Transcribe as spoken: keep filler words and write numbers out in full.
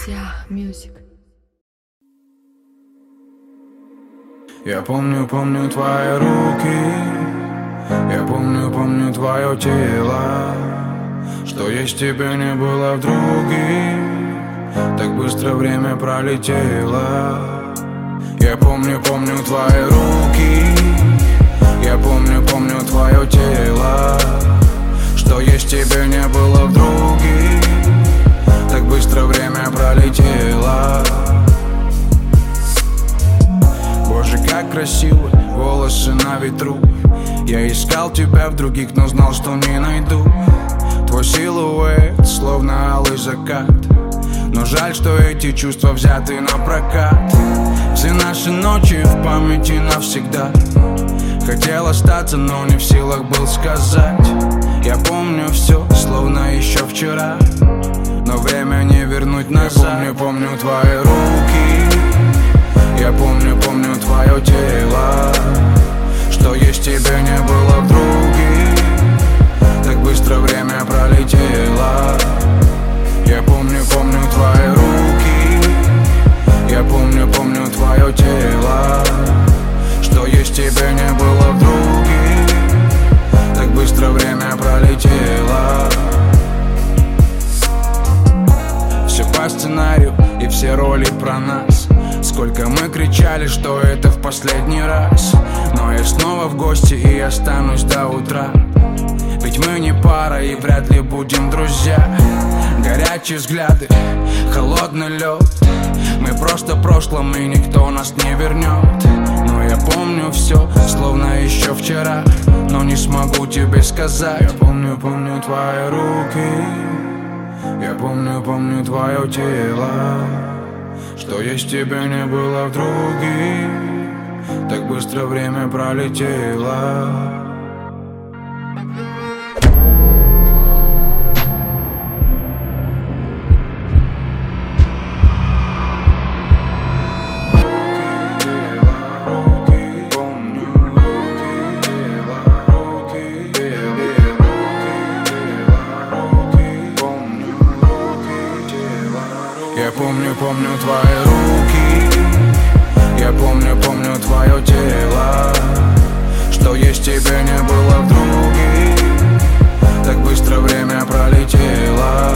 Yeah, music. Я помню, помню твои руки, я помню, помню твое тело. Что есть тебе не было в друге, так быстро время пролетело. Я помню, помню твои руки, я помню, помню твое тело. Что есть тебе не было в друге, так быстро время пролетело. Боже, как красиво, волосы на ветру. Я искал тебя в других, но знал, что не найду. Твой силуэт, словно алый закат. Но жаль, что эти чувства взяты на прокат. Все наши ночи в памяти навсегда. Хотел остаться, но не в силах был сказать. Я помню все, словно еще вчера, но время не вернуть назад. Я помню, помню твои руки, я помню, помню твое тело. Что есть тебе не было в друге, так быстро время пролетело. Я помню, помню твои руки, я помню, помню твое тело. Что есть тебе не было в друге, так быстро время пролетело. Все по сценарию и все роли про нас. Сколько мы кричали, что это в последний раз. Но я снова в гости и останусь до утра. Ведь мы не пара и вряд ли будем друзья. Горячие взгляды, холодный лед. Мы просто в прошлом и никто нас не вернет. Но я помню все, словно еще вчера, но не смогу тебе сказать. Я помню, помню твои руки, я помню, помню твое тело. Что есть тебе не было в друге, так быстро время пролетело. Я помню, помню твои руки, я помню, помню твое тело. Что есть тебе не было в друге, так быстро время пролетело.